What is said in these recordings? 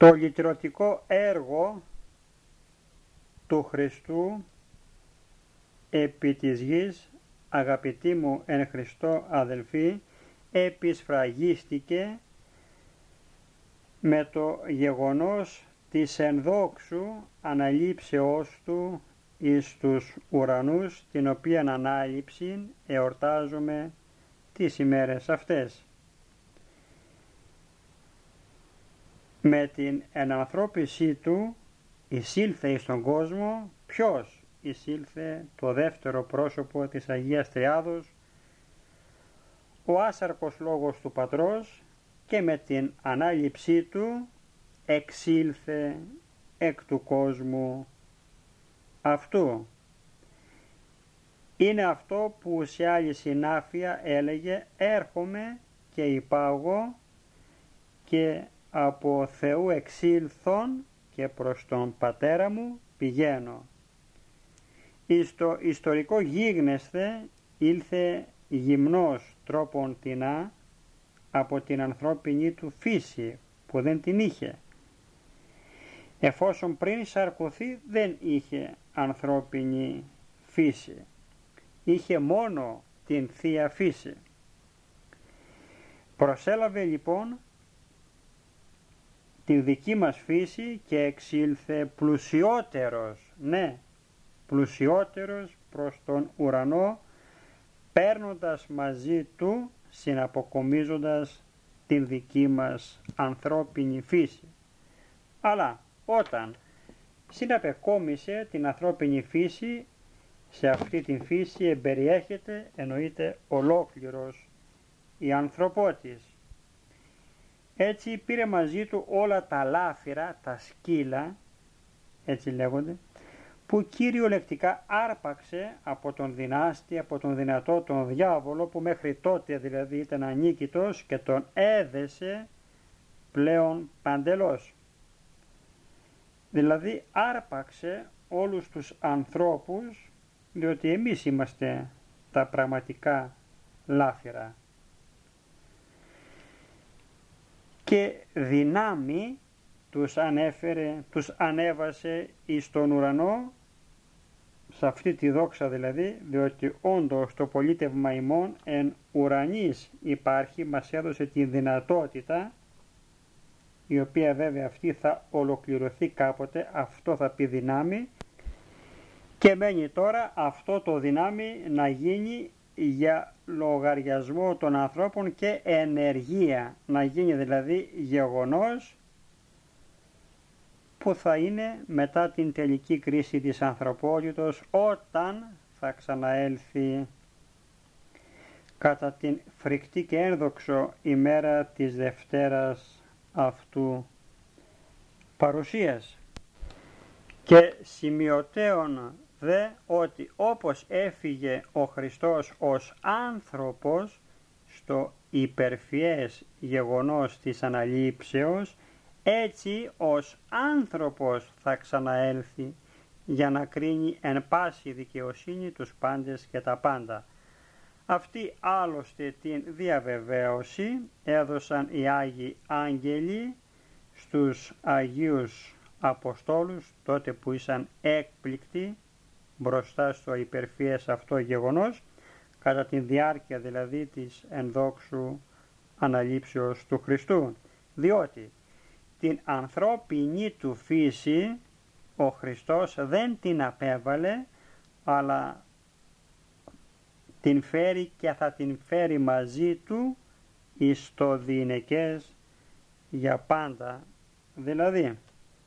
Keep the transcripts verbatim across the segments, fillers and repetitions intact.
Το λυτρωτικό έργο του Χριστού επί της γης, αγαπητοί μου εν Χριστώ αδελφοί, επισφραγίστηκε με το γεγονός της ενδόξου αναλήψεώς του εις τους ουρανούς, την οποία ανάληψη εορτάζουμε τις ημέρες αυτές. Με την ενανθρώπισή του εισήλθε εις τον κόσμο. Ποιος εισήλθε? Το δεύτερο πρόσωπο της Αγίας Τριάδος, ο άσαρκος λόγος του Πατρός, και με την ανάληψή του εξήλθε εκ του κόσμου αυτού. Είναι αυτό που σε άλλη συνάφεια έλεγε «Έρχομαι και υπάγω και από Θεού εξήλθον και προς τον Πατέρα μου πηγαίνω». Εις το ιστορικό γίγνεσθε ήλθε γυμνός τρόπον τεινά από την ανθρώπινη του φύση που δεν την είχε, εφόσον πριν σαρκωθεί δεν είχε ανθρώπινη φύση, είχε μόνο την Θεία Φύση. Προσέλαβε λοιπόν την δική μας φύση και εξήλθε πλουσιότερος, ναι, πλουσιότερος προς τον ουρανό, παίρνοντας μαζί του, συναποκομίζοντας την δική μας ανθρώπινη φύση. Αλλά όταν συναπεκόμισε την ανθρώπινη φύση, σε αυτή την φύση εμπεριέχεται, εννοείται ολόκληρος η ανθρωπότης. Έτσι πήρε μαζί του όλα τα λάφυρα, τα σκύλα, έτσι λέγονται, που κυριολεκτικά άρπαξε από τον δυνάστη, από τον δυνατό τον διάβολο, που μέχρι τότε δηλαδή ήταν ανίκητος, και τον έδεσε πλέον παντελώς. Δηλαδή άρπαξε όλους τους ανθρώπους, διότι εμείς είμαστε τα πραγματικά λάφυρα, και δυνάμει τους ανέφερε, τους ανέβασε εις τον ουρανό, σε αυτή τη δόξα δηλαδή, διότι όντως το πολίτευμα ημών εν ουρανής υπάρχει, μας έδωσε τη δυνατότητα, η οποία βέβαια αυτή θα ολοκληρωθεί κάποτε, αυτό θα πει δυνάμει, και μένει τώρα αυτό το δυνάμει να γίνει για λογαριασμό των ανθρώπων και ενεργεία, να γίνει δηλαδή γεγονός που θα είναι μετά την τελική κρίση της ανθρωπότητος, όταν θα ξαναέλθει κατά την φρικτή και ένδοξο ημέρα της Δευτέρας αυτού παρουσίας. Και σημειωτέων δε ότι όπως έφυγε ο Χριστός ως άνθρωπος στο υπερφιές γεγονός της αναλήψεως, έτσι ως άνθρωπος θα ξαναέλθει για να κρίνει εν πάση δικαιοσύνη τους πάντες και τα πάντα. Αυτή άλλωστε την διαβεβαίωση έδωσαν οι Άγιοι Άγγελοι στους Αγίους Αποστόλους, τότε που ήσαν έκπληκτοι μπροστά στο υπερφιές αυτό γεγονός, κατά τη διάρκεια δηλαδή της ενδόξου αναλήψεως του Χριστού, διότι την ανθρώπινη του φύση ο Χριστός δεν την απέβαλε, αλλά την φέρει και θα την φέρει μαζί του εις το διηνεκές για πάντα δηλαδή.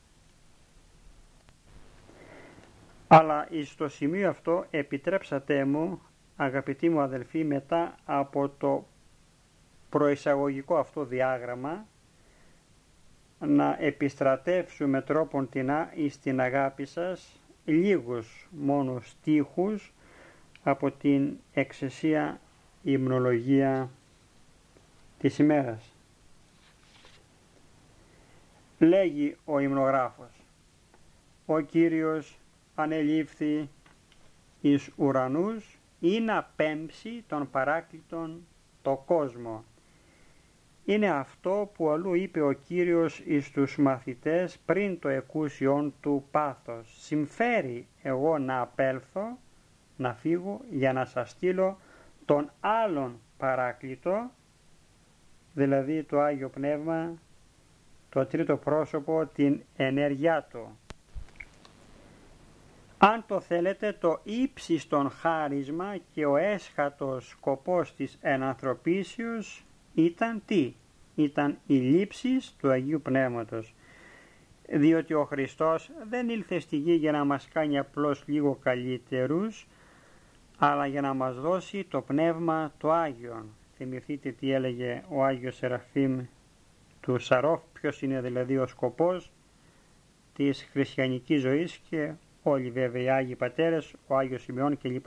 Αλλά εις το σημείο αυτό επιτρέψατε μου, αγαπητοί μου αδελφοί, μετά από το προεισαγωγικό αυτό διάγραμμα, να επιστρατεύσουμε τρόπον τεινά εις την αγάπη σας λίγους μόνο στίχους από την εξαισία υμνολογία της ημέρας. Λέγει ο υμνογράφος: «Ο Κύριος ανελήφθη εις ουρανούς ή να πέμψει τον παράκλητον το κόσμο, είναι αυτό που αλλού είπε ο Κύριος εις τους μαθητές πριν το εκούσιον του πάθος. Συμφέρει εγώ να απέλθω, να φύγω για να σας στείλω τον άλλον παράκλητο, δηλαδή το Άγιο Πνεύμα, το τρίτο πρόσωπο, την ενέργειά του. Αν το θέλετε, το ύψιστον χάρισμα και ο έσχατος σκοπός της ενανθρωπίσεως ήταν τι? Ήταν η λήψη του Αγίου Πνεύματος. Διότι ο Χριστός δεν ήλθε στη γη για να μας κάνει απλώς λίγο καλύτερους, αλλά για να μας δώσει το Πνεύμα το Άγιον. Θυμηθείτε τι έλεγε ο Άγιος Σεραφείμ του Σαρόφ, ποιος είναι δηλαδή ο σκοπός της χριστιανικής ζωής, και όλοι βέβαια οι Άγιοι Πατέρες, ο Άγιος Σημειών κλπ.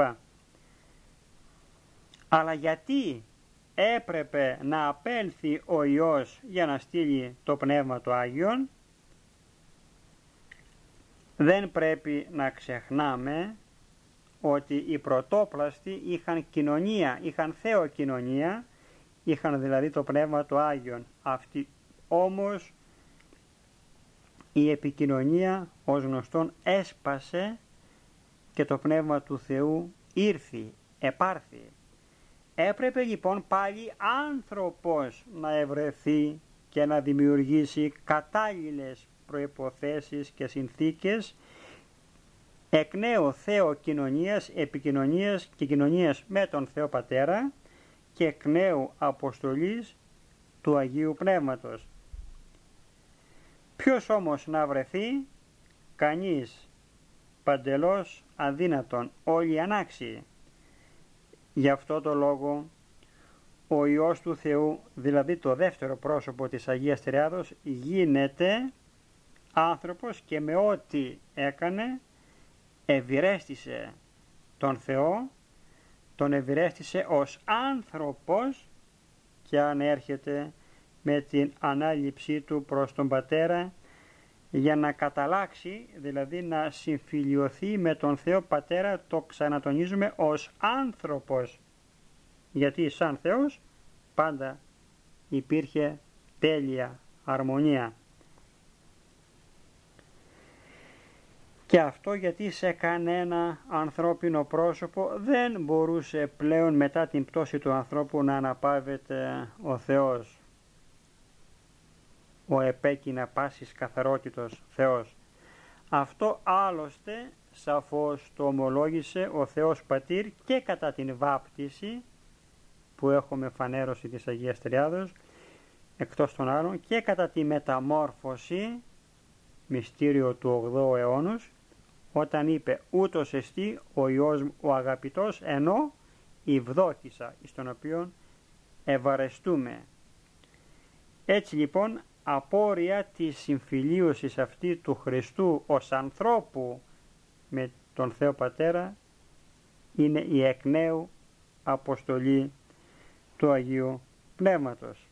Αλλά γιατί έπρεπε να απέλθει ο Υιός για να στείλει το Πνεύμα το Άγιον? Δεν πρέπει να ξεχνάμε ότι οι πρωτόπλαστοι είχαν κοινωνία, είχαν θεοκοινωνία, είχαν δηλαδή το Πνεύμα το Άγιον. Αυτή όμως η επικοινωνία ως γνωστόν έσπασε και το Πνεύμα του Θεού ήρθε, επάρθη. Έπρεπε λοιπόν πάλι άνθρωπος να ευρεθεί και να δημιουργήσει κατάλληλες προϋποθέσεις και συνθήκες εκ νέου θεοκοινωνίας, επικοινωνίας και κοινωνίας με τον Θεό Πατέρα και εκ νέου αποστολής του Αγίου Πνεύματος. Ποιος όμως να βρεθεί? Κανείς, παντελώς αδύνατον, όλοι ανάξιοι. Γι' αυτό το λόγο ο Υιός του Θεού, δηλαδή το δεύτερο πρόσωπο της Αγίας Τριάδος, γίνεται άνθρωπος και με ό,τι έκανε ευηρέστησε τον Θεό, τον ευηρέστησε ως άνθρωπος και ανέρχεται με την ανάληψή του προς τον Πατέρα για να καταλλάξει, δηλαδή να συμφιλιωθεί με τον Θεό Πατέρα, το ξανατονίζουμε, ως άνθρωπος, γιατί σαν Θεός πάντα υπήρχε τέλεια αρμονία. Και αυτό γιατί σε κανένα ανθρώπινο πρόσωπο δεν μπορούσε πλέον μετά την πτώση του ανθρώπου να αναπαύεται ο Θεός, ο επέκεινα πάσης καθαρότητος Θεός. Αυτό άλλωστε σαφώς το ομολόγησε ο Θεός Πατήρ και κατά την βάπτιση που έχουμε φανέρωση της Αγίας Τριάδος, εκτός των άλλων, και κατά τη μεταμόρφωση, μυστήριο του ογδόου αιώνος, όταν είπε ούτως εστί ο Υιός μου ο αγαπητός, ενώ ευδόκησα, εις τον οποίον ευαρεστούμε. Έτσι λοιπόν, απόρρια της συμφιλίωσης αυτή του Χριστού ως ανθρώπου με τον Θεό Πατέρα είναι η εκ νέου αποστολή του Αγίου Πνεύματος.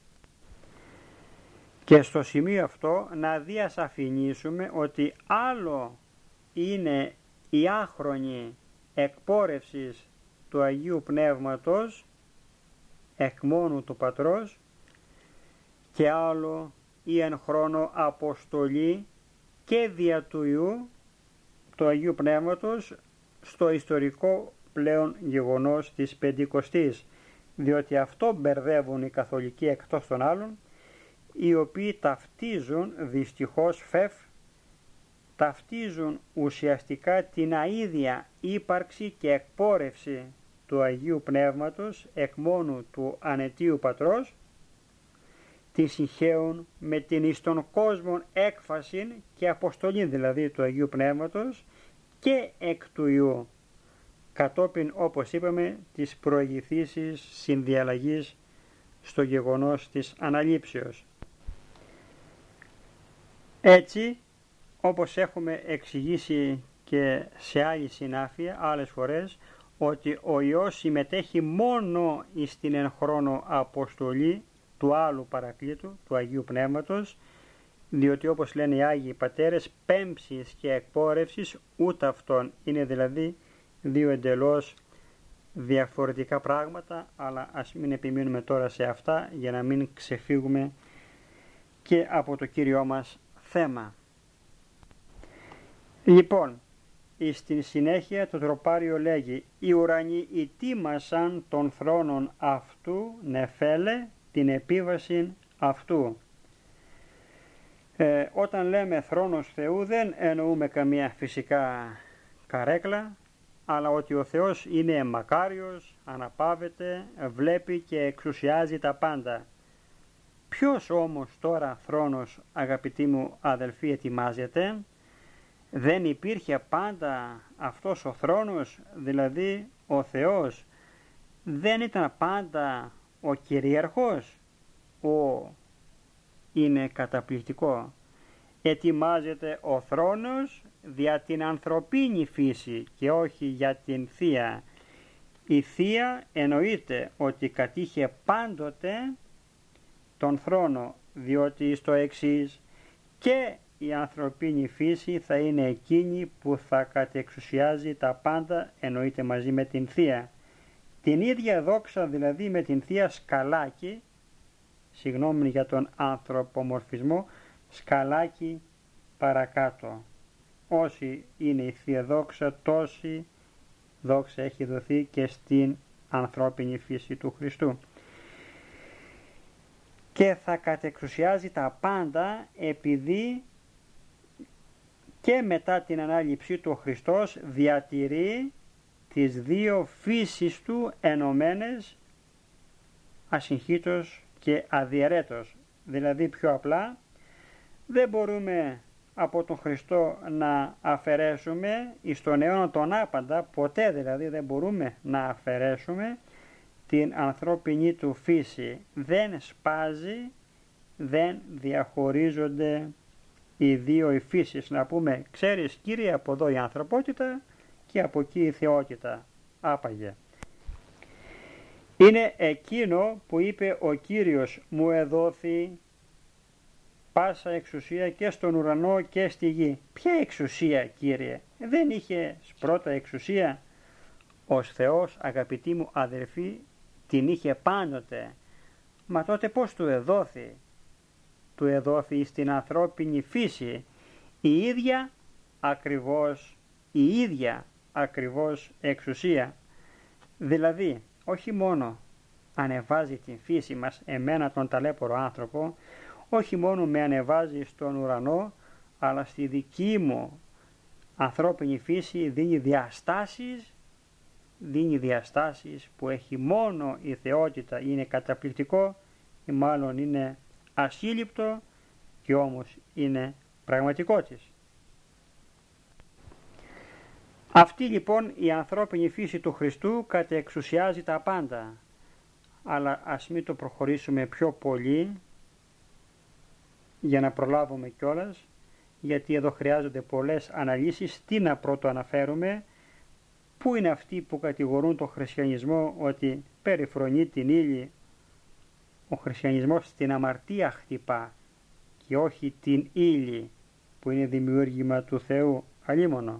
Και στο σημείο αυτό να διασαφηνίσουμε ότι άλλο είναι η άχρονη εκπόρευση του Αγίου Πνεύματος εκ μόνου του Πατρός και άλλο η εν χρόνο αποστολή και δια του Υιού του Αγίου Πνεύματος στο ιστορικό πλέον γεγονός της Πεντηκοστής, διότι αυτό μπερδεύουν οι καθολικοί εκτός των άλλων, οι οποίοι ταυτίζουν δυστυχώς φευ, ταυτίζουν ουσιαστικά την αίδια ύπαρξη και εκπόρευση του Αγίου Πνεύματος εκ μόνου του ανετίου Πατρός, τη συγχέουν με την εις τον κόσμο έκφαση και αποστολή δηλαδή του Αγίου Πνεύματος και εκ του Υιού, κατόπιν όπως είπαμε της προηγηθήσης συνδιαλλαγής στο γεγονός της αναλήψεως. Έτσι, όπως έχουμε εξηγήσει και σε άλλη συνάφεια άλλες φορές, ότι ο Υιός συμμετέχει μόνο στην εν χρόνο αποστολή του άλλου παρακλήτου, του Αγίου Πνεύματος, διότι όπως λένε οι Άγιοι Πατέρες, πέμψης και εκπόρευσης ούτε αυτόν, είναι δηλαδή δύο εντελώς διαφορετικά πράγματα, αλλά ας μην επιμείνουμε τώρα σε αυτά για να μην ξεφύγουμε και από το κύριό μας θέμα. Λοιπόν, στην συνέχεια το τροπάριο λέγει «Οι ουρανοί ετοίμασαν των θρόνων αυτού νεφέλε την επίβαση αυτού». Ε, όταν λέμε θρόνος Θεού δεν εννοούμε καμία φυσικά καρέκλα, αλλά ότι ο Θεός είναι μακάριος, αναπαύεται, βλέπει και εξουσιάζει τα πάντα. Ποιος όμως τώρα θρόνος, αγαπητοί μου αδελφοί, ετοιμάζεται? Δεν υπήρχε πάντα αυτός ο θρόνος, δηλαδή ο Θεός δεν ήταν πάντα ο κυρίαρχος? Ο είναι καταπληκτικό. Ετοιμάζεται ο θρόνος δια την ανθρωπίνη φύση και όχι για την Θεία. Η Θεία εννοείται ότι κατήχε πάντοτε τον θρόνο, διότι στο εξής και η ανθρωπίνη φύση θα είναι εκείνη που θα κατεξουσιάζει τα πάντα, εννοείται μαζί με την Θεία. Την ίδια δόξα δηλαδή με την Θεία σκαλάκι, συγγνώμη για τον ανθρωπομορφισμό, σκαλάκι παρακάτω. Όσοι είναι η Θεία δόξα, τόση δόξα έχει δοθεί και στην ανθρώπινη φύση του Χριστού. Και θα κατεξουσιάζει τα πάντα επειδή και μετά την ανάληψή του ο Χριστός διατηρεί τις δύο φύσεις του ενωμένες ασυγχύτως και αδιαιρέτως. Δηλαδή πιο απλά δεν μπορούμε από τον Χριστό να αφαιρέσουμε εις τον αιώνα τον άπαντα, ποτέ δηλαδή δεν μπορούμε να αφαιρέσουμε την ανθρώπινη του φύση. Δεν σπάζει, δεν διαχωρίζονται οι δύο οι φύσεις. Να πούμε, ξέρεις Κύριε, από εδώ η ανθρωπότητα και από εκεί η θεότητα. Άπαγε. Είναι εκείνο που είπε ο Κύριος, μου εδόθη πάσα εξουσία και στον ουρανό και στη γη. Ποια εξουσία, Κύριε? Δεν είχε πρώτα εξουσία? Ως Θεός, αγαπητοί μου αδερφοί, την είχε πάντοτε. Μα τότε πώς του εδόθη? Του εδόθη στην ανθρώπινη φύση η ίδια ακριβώς, η ίδια ακριβώς εξουσία. Δηλαδή, όχι μόνο ανεβάζει την φύση μας, εμένα τον ταλέπορο άνθρωπο, όχι μόνο με ανεβάζει στον ουρανό, αλλά στη δική μου ανθρώπινη φύση δίνει διαστάσεις, δίνει διαστάσεις που έχει μόνο η θεότητα. Είναι καταπληκτικό ή μάλλον είναι ασύλληπτο και όμως είναι πραγματικό της. Αυτή λοιπόν η ανθρώπινη φύση του Χριστού κατεξουσιάζει τα πάντα. Αλλά ας μην το προχωρήσουμε πιο πολύ για να προλάβουμε κιόλας, γιατί εδώ χρειάζονται πολλές αναλύσεις. Τι να πρώτο αναφέρουμε? Πού είναι αυτοί που κατηγορούν τον χριστιανισμό ότι περιφρονεί την ύλη? Ο χριστιανισμός την αμαρτία χτυπά και όχι την ύλη που είναι δημιούργημα του Θεού αλίμονο.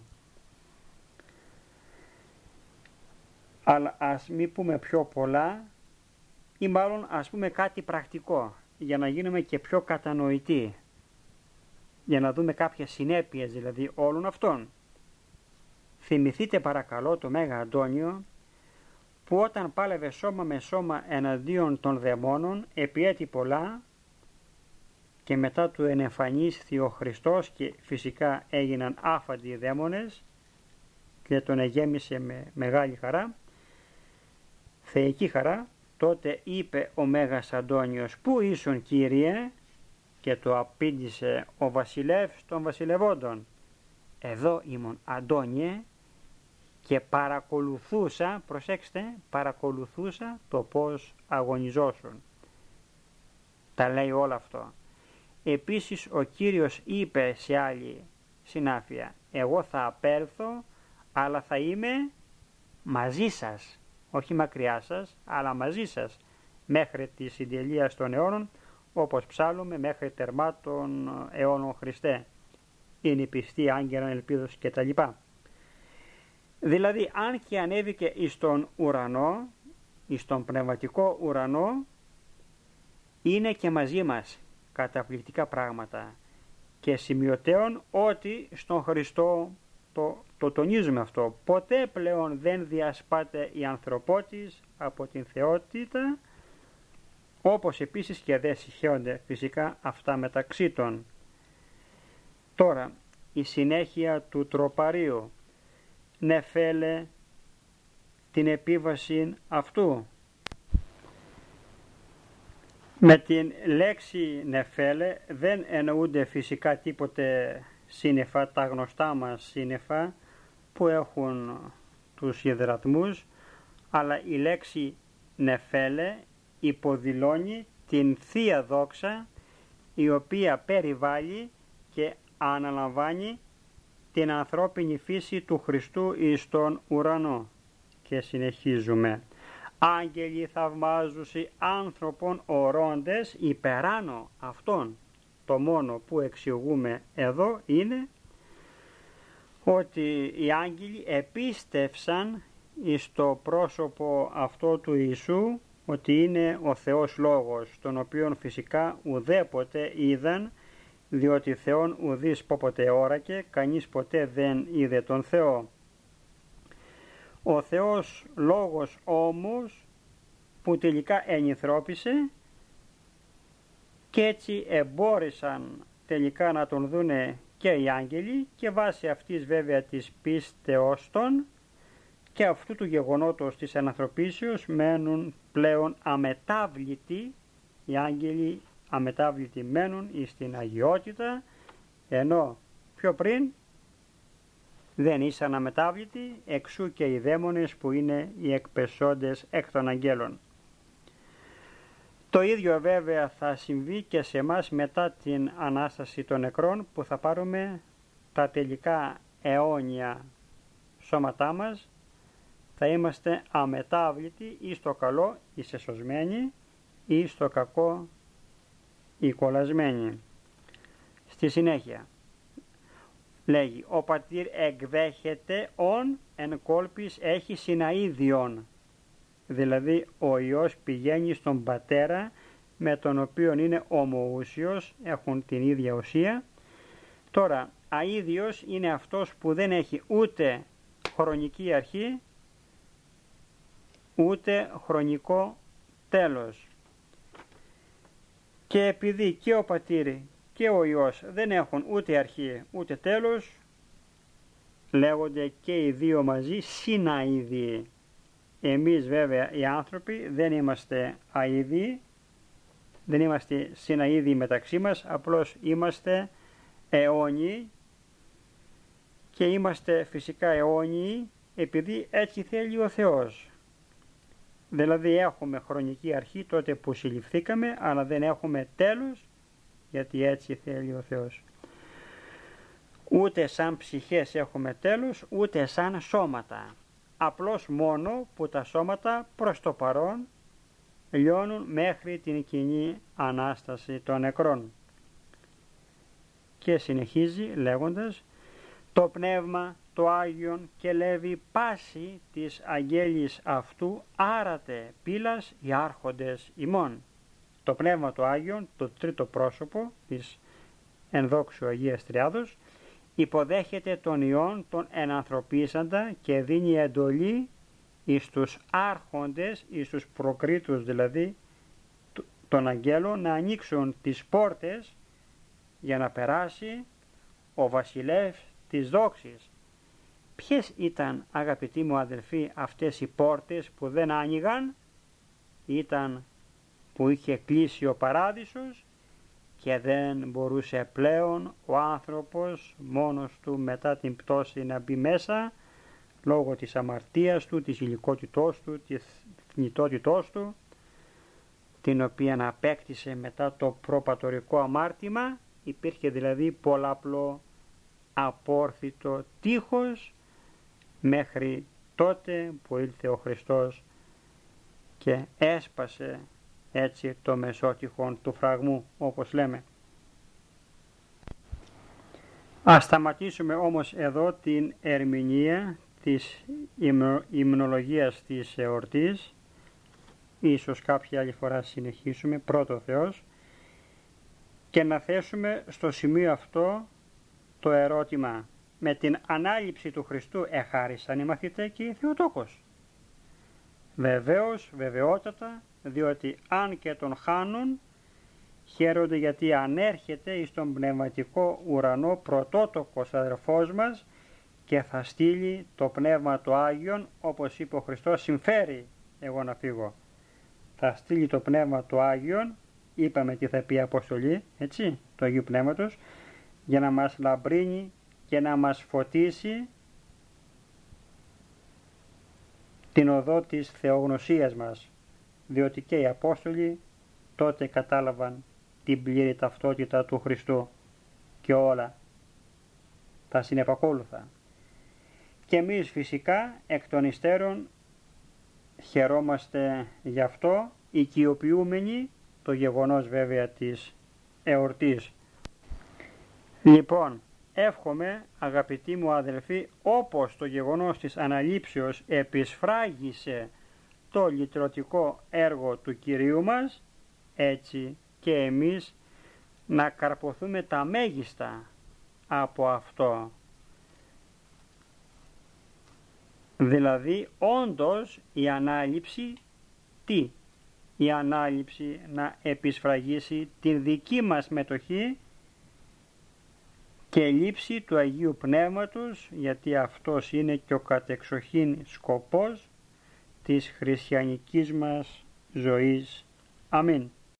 Αλλά ας μην πούμε πιο πολλά ή μάλλον ας πούμε κάτι πρακτικό για να γίνουμε και πιο κατανοητοί, για να δούμε κάποιες συνέπειες δηλαδή όλων αυτών. Θυμηθείτε παρακαλώ το Μέγα Αντώνιο που όταν πάλευε σώμα με σώμα εναντίον των δαιμόνων επιέτει πολλά και μετά του ενεμφανίσθη ο Χριστός και φυσικά έγιναν άφαντοι οι δαίμονες και τον εγέμισε με μεγάλη χαρά, θεϊκή χαρά. Τότε είπε ο Μέγας Αντώνιος, «Πού ήσουν Κύριε?» Και το απήντησε ο βασιλεύς των βασιλευόντων, «Εδώ ήμουν Αντώνιε και παρακολουθούσα», προσέξτε, παρακολουθούσα το πώς αγωνιζόσουν». Τα λέει όλο αυτό. Επίσης ο Κύριος είπε σε άλλη συνάφεια, «Εγώ θα απέλθω, αλλά θα είμαι μαζί σας». Όχι μακριά σας, αλλά μαζί σας, μέχρι τη συντελεία των αιώνων, όπως ψάλλουμε μέχρι τερμά των αιώνων Χριστέ. Είναι η πιστή, άγγελα, ελπίδος κτλ. Δηλαδή αν και ανέβηκε εις τον ουρανό, εις τον πνευματικό ουρανό, είναι και μαζί μας καταπληκτικά πράγματα. Και σημειωτέων ότι στον Χριστό, το, το τονίζουμε αυτό, ποτέ πλέον δεν διασπάται η ανθρωπότης από την θεότητα, όπως επίσης και δεν συγχέονται φυσικά αυτά μεταξύ των. Τώρα, η συνέχεια του τροπαρίου. Νεφέλε την επίβαση αυτού. Με την λέξη νεφέλε δεν εννοούνται φυσικά τίποτε σύννεφα, τα γνωστά μας σύννεφα που έχουν τους υδρατμούς, αλλά η λέξη νεφέλε υποδηλώνει την Θεία Δόξα, η οποία περιβάλλει και αναλαμβάνει την ανθρώπινη φύση του Χριστού εις τον ουρανό. Και συνεχίζουμε. Άγγελοι θαυμάζουσι άνθρωπον ορώντες υπεράνω αυτών. Το μόνο που εξηγούμε εδώ είναι ότι οι άγγελοι επίστευσαν εις το πρόσωπο αυτό του Ιησού, ότι είναι ο Θεός Λόγος, τον οποίον φυσικά ουδέποτε είδαν, διότι Θεόν ουδείς πόποτε όρακε, κανείς ποτέ δεν είδε τον Θεό. Ο Θεός Λόγος όμως που τελικά ενηθρώπησε και έτσι εμπόρεσαν τελικά να τον δούνε και οι άγγελοι, και βάσει αυτής βέβαια της πίστεως των και αυτού του γεγονότος της ανθρωπίσεως μένουν πλέον αμετάβλητοι, οι άγγελοι αμετάβλητοι μένουν στην αγιότητα, ενώ πιο πριν δεν ήσαν αμετάβλητοι, εξού και οι δαίμονες που είναι οι εκπεσόντες εκ των αγγέλων. Το ίδιο βέβαια θα συμβεί και σε εμάς μετά την Ανάσταση των νεκρών, που θα πάρουμε τα τελικά αιώνια σώματά μας, θα είμαστε αμετάβλητοι ή στο καλό οι σεσωσμένοι ή στο κακό οι κολλασμένοι. Στη συνέχεια λέγει, ο πατήρ εκδέχεται ον εν κόλπης έχει συναΐδιον. Δηλαδή ο Υιός πηγαίνει στον Πατέρα με τον οποίο είναι ομοούσιος, έχουν την ίδια ουσία. Τώρα, αΐδιος είναι αυτός που δεν έχει ούτε χρονική αρχή, ούτε χρονικό τέλος. Και επειδή και ο Πατήρ και ο Υιός δεν έχουν ούτε αρχή ούτε τέλος, λέγονται και οι δύο μαζί συναΐδιοι. Εμείς βέβαια οι άνθρωποι δεν είμαστε αΐδιοι, δεν είμαστε συναΐδιοι μεταξύ μας, απλώς είμαστε αιώνιοι, και είμαστε φυσικά αιώνιοι επειδή έτσι θέλει ο Θεός. Δηλαδή έχουμε χρονική αρχή τότε που συλληφθήκαμε, αλλά δεν έχουμε τέλος γιατί έτσι θέλει ο Θεός. Ούτε σαν ψυχές έχουμε τέλος, ούτε σαν σώματα. Απλώς μόνο που τα σώματα προς το παρόν λιώνουν μέχρι την κοινή Ανάσταση των νεκρών. Και συνεχίζει λέγοντας, το Πνεύμα το Άγιον και λέβει πάση της αγγέλης αυτού άρατε πύλας οι άρχοντες ημών. Το Πνεύμα το Άγιον, το τρίτο πρόσωπο της ενδόξου Αγίας Τριάδος, υποδέχεται τον Υιόν τον ενανθρωπίσαντα και δίνει εντολή εις τους άρχοντες, εις τους προκρίτους δηλαδή των αγγέλων, να ανοίξουν τις πόρτες για να περάσει ο βασιλεύς της δόξης. Ποιες ήταν, αγαπητοί μου αδελφοί, αυτές οι πόρτες που δεν άνοιγαν? Ήταν που είχε κλείσει ο παράδεισος και δεν μπορούσε πλέον ο άνθρωπος μόνος του μετά την πτώση να μπει μέσα, λόγω της αμαρτίας του, της υλικότητός του, της θνητότητός του, την οποία απέκτησε μετά το προπατορικό αμάρτημα. Υπήρχε δηλαδή πολλαπλό απόρθητο τείχος μέχρι τότε που ήλθε ο Χριστός και έσπασε έτσι το μεσότυχον του φραγμού, όπως λέμε. Ας σταματήσουμε όμως εδώ την ερμηνεία της υμνολογίας της εορτής. Ίσως κάποια άλλη φορά συνεχίσουμε, πρώτο Θεός, και να θέσουμε στο σημείο αυτό το ερώτημα: με την ανάληψη του Χριστού εχάρισαν οι μαθητές και οι Θεοτόκος? Βεβαίως, βεβαιότατα, διότι αν και τον χάνουν, χαίρονται, γιατί ανέρχεται εις τον πνευματικό ουρανό πρωτότοκος αδερφός μας και θα στείλει το Πνεύμα το Άγιον, όπως είπε ο Χριστός, συμφέρει εγώ να φύγω. Θα στείλει το Πνεύμα το Άγιον, είπαμε τι θα πει η αποστολή, έτσι, του Αγίου Πνεύματος, για να μας λαμπρύνει και να μας φωτίσει την οδό της θεογνωσίας μας, διότι και οι Απόστολοι τότε κατάλαβαν την πλήρη ταυτότητα του Χριστού και όλα τα συνεπακόλουθα. Και εμείς φυσικά εκ των υστέρων χαιρόμαστε γι' αυτό, οικειοποιούμενοι το γεγονός βέβαια της εορτής. Λοιπόν, εύχομαι αγαπητοί μου αδελφοί, όπως το γεγονός της αναλήψεως επισφράγισε το λυτρωτικό έργο του Κυρίου μας, έτσι και εμείς να καρποθούμε τα μέγιστα από αυτό. Δηλαδή όντως η ανάληψη τι? Η ανάληψη να επισφραγίσει την δική μας μετοχή και λήψη του Αγίου Πνεύματος, γιατί αυτός είναι και ο κατεξοχήν σκοπός της χριστιανικής μας ζωής. Αμήν.